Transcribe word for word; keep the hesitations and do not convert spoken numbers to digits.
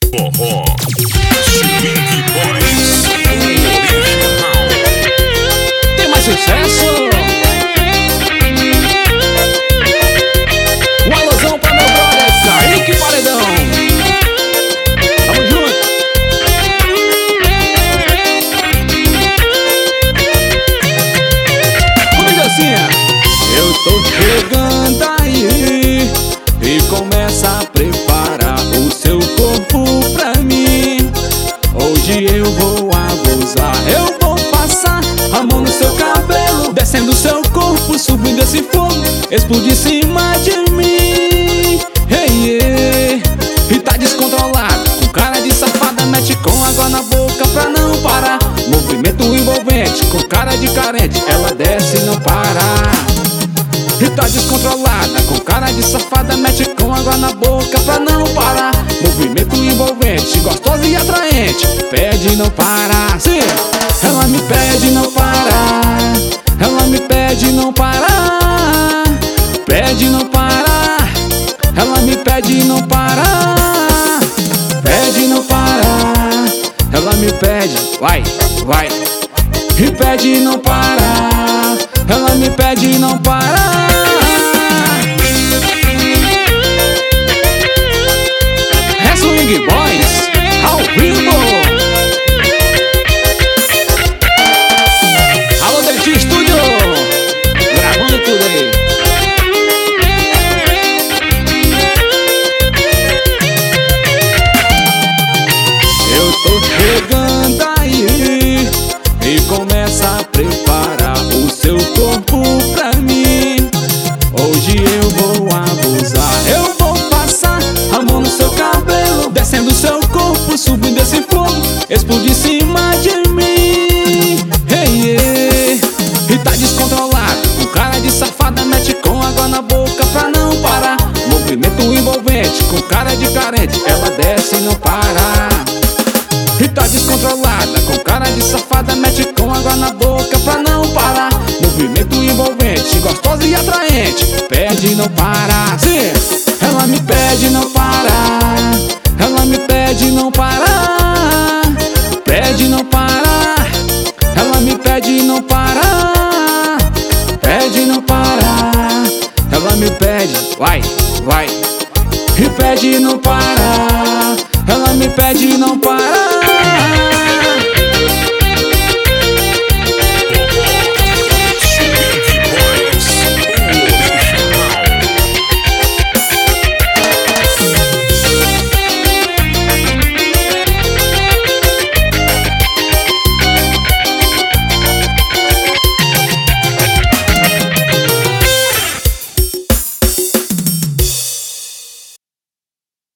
Forró, Swing Boys, original. Tem mais sucesso? Um alusão pra meu brother Kaique Paredão. Tamo junto. Comigo assim, eu tô chegando aí e começa a preparar o seu corpo pra mim. Hoje eu vou abusar, eu vou passar a mão no seu cabelo, descendo seu corpo, subindo esse fogo, explodir em cima de mim. Hey, hey. E tá descontrolado, com cara de safada, mete com água na boca pra não parar. Movimento envolvente, com cara de carente, ela desce e não para. E tá descontrolada, com cara de safada, mete com água na boca pra não parar. Movimento envolvente, gostosa e atraente, pede e não para. Sim, ela me pede e não para, ela me pede e não para, pede e não para, ela me pede e não para, pede e não para, ela me pede, vai, vai, e pede e não para, ela me pede e não para. É Swing Boys ao vivo. Alô, Dente Studio, gravando tudo aí. Eu tô chegando aí e começa a preparar o seu corpo pra mim. Hoje eu vou abusar, eu vou passar a mão no seu cabelo, descendo seu corpo, subindo esse fogo, explodir em cima de mim. Hey, hey. E tá descontrolado, com cara de safada, mete com água na boca pra não parar. Movimento envolvente, com cara de carente, ela desce e não para. E tá descontrolada, com cara de safada, mete com água na boca pra não parar. Movimento envolvente, gostosa e atraente, pede e não para. Sim, ela me pede e não para, ela me pede e não para, pede e não para, ela me pede e não para, pede e não para, ela me pede, vai, vai, e pede e não para, ela me pede e não para.